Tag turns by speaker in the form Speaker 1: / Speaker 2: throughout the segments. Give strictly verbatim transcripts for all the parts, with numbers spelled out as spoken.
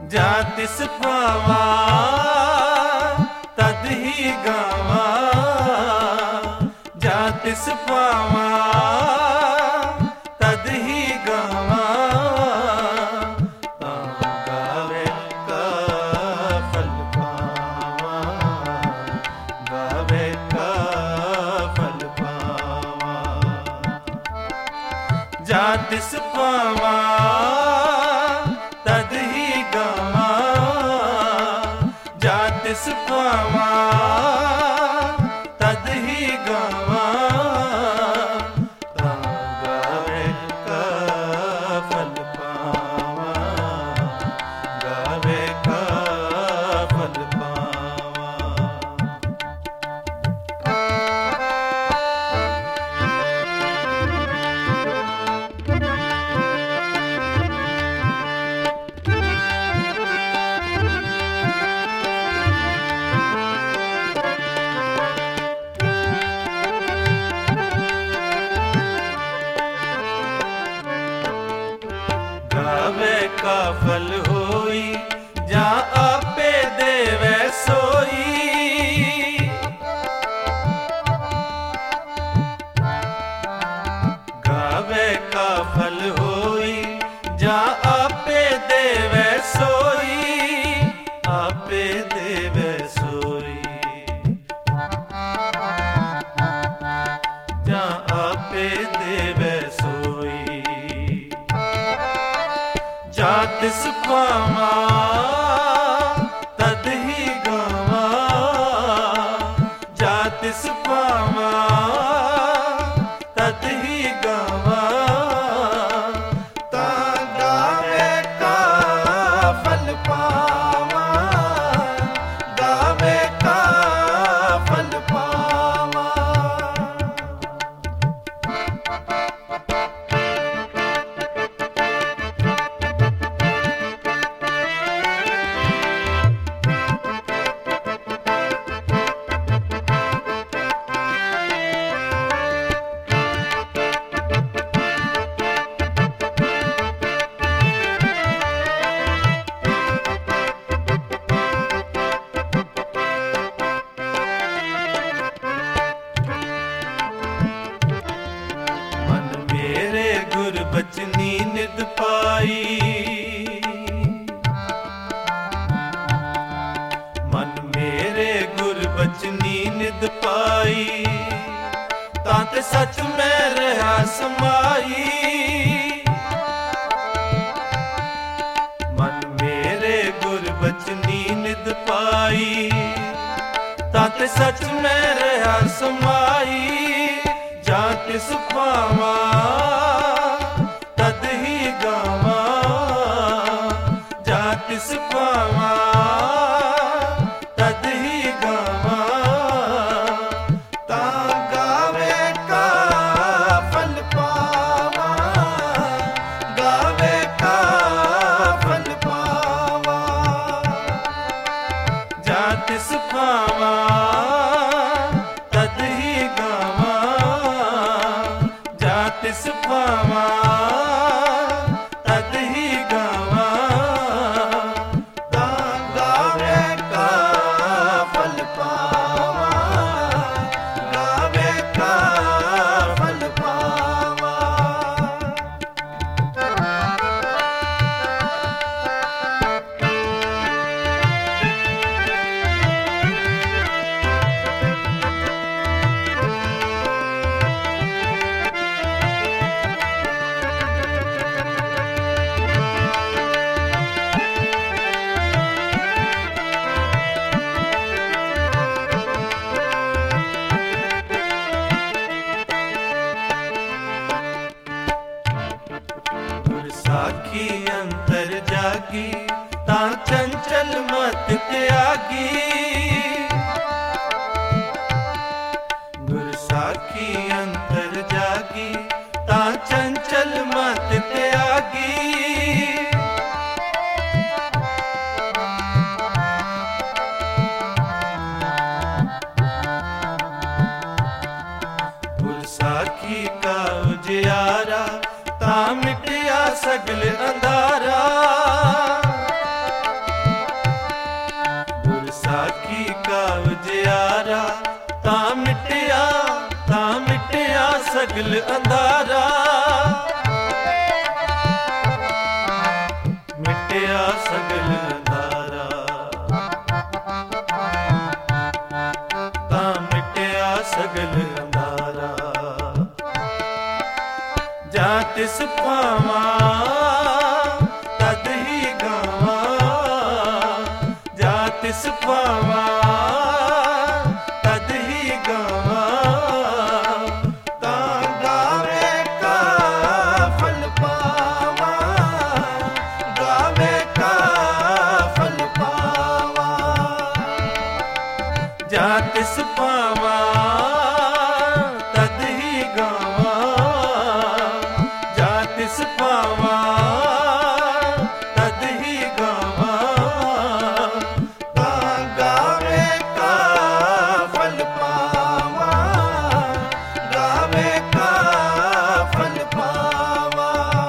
Speaker 1: जा तिस पावा तद ही गावा, जा तिस पावा तद ही गावा। गावे का फल पावा, गावे का फल पावा। जा तिस पावा तद ही गावा, जा तिस पावा तद ही गावा। गावे का फल पावा, गावे का फल पावा। गावे का फल होई जा आपे देवे सोई। गावे का फल होई जा आपे देवे सोई, आपे देवे सोई। जा आपे देवे सोई। जा तिस पावा तद ही गावा, जा तिस पावा तद ही गावा। ता गावे का फल पावा, गावे का फल पावा। बचनी निद पाई, मन मेरे गुर बचनी निद पाई। ताते सच में रहा समाई, मन मेरे गुर बचनी निद पाई। ताते सच में रहा समाई। जा तिस पावा तद ही गावा, जा तिस पावा तद ही गावा। ता गावे का फल पावा, गावे का फल पावा। जा तिस पावा तद ही गावा, जा तिस पावा तद ही गावा। ता गावे का फल पावा, गावे का फल पावा। साखी अंतर जागी ता चंचल मत त्यागी। गुर साखी अंतर जागी ता चंचल मत त्यागी। गुर साखी का उजियारा ता मिटिया सगल अंधारा। सगल अंधारा, मिटिया सगल अंधारा, तां मिटिया सगल अंधारा। जा तिस पावा तद ही गावा, जा तिस पावा तद ही गावा। तां गावे का फल पावा, गावे का फल पावा। जा तिस पावा तद ही गावा, जा तिस पावा तद ही गावा। तां गावे का फल पावा, गावे का फल पावा।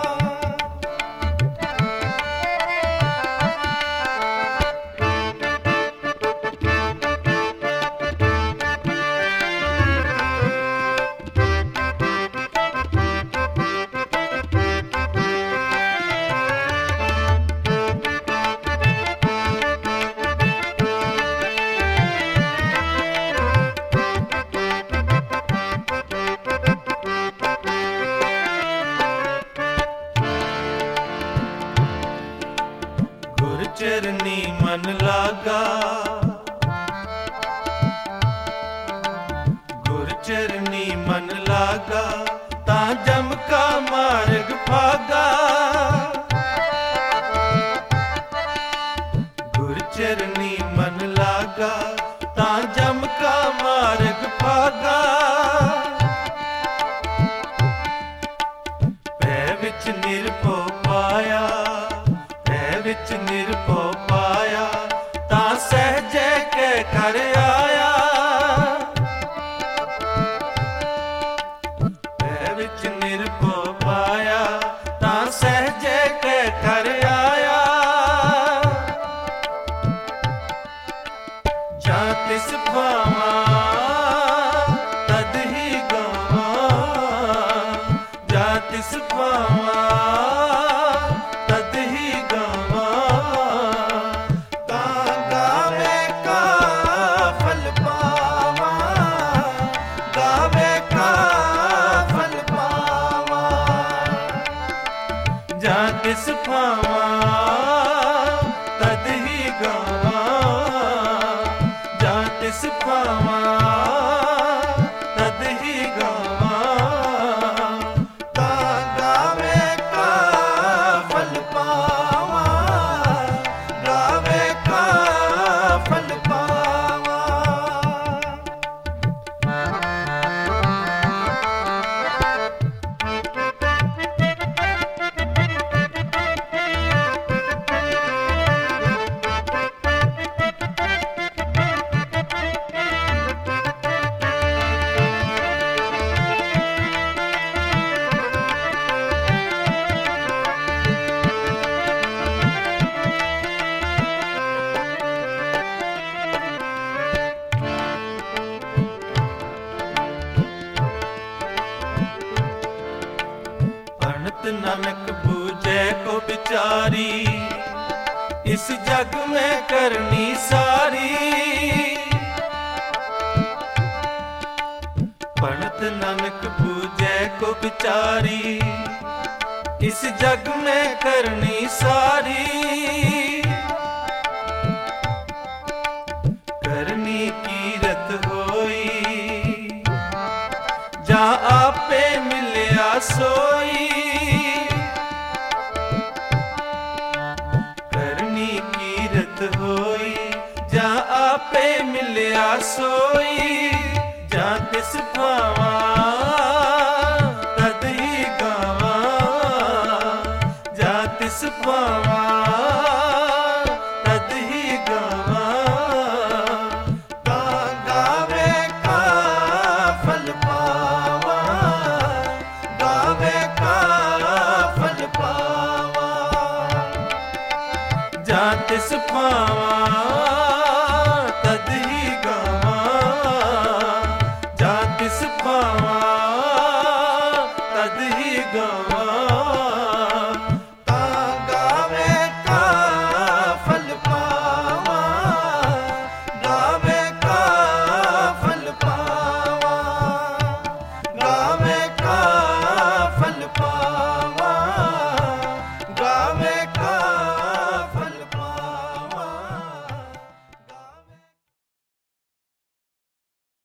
Speaker 1: गुर चरनी मन लागा, गुर चरनी मन लागा, तां जम का मार्ग भागा। गुर चरनी मन लागा, तां जम का मार्ग भागा। पै विच निरभो पाया, पै विच निरभो पाया, तां सहजे कै घर आया। पै विच निरभो पाया, तां सहजे कै घर आया। जा तिस पावा तद ही गावा, जा तिस पावा तद ही गावा। तां गावे का फल पावा, गावे का फल पावा। जा तिस पावा तद ही गावा, जा तिस पावा तद ही गावा। तां गावे का फल पावा, गावे का फल पावा। पंडित नानक बूझे को बिचारी, इस जग में करनी सारी। पंडित नानक बूझे को बिचारी, इस जग में करनी सारी। करनी कीरत होई, जा आपे मिलया सोई। करनी कीरत होई, जा आपे मिलया सोई। जा तिस पावा तद ही गावा, जा तिस पावा तद ही गावा। तां गावे का फल पावा, गावे का फल पावा। जा तिस पावा तद ही गावा, जा तिस पावा तद ही गवा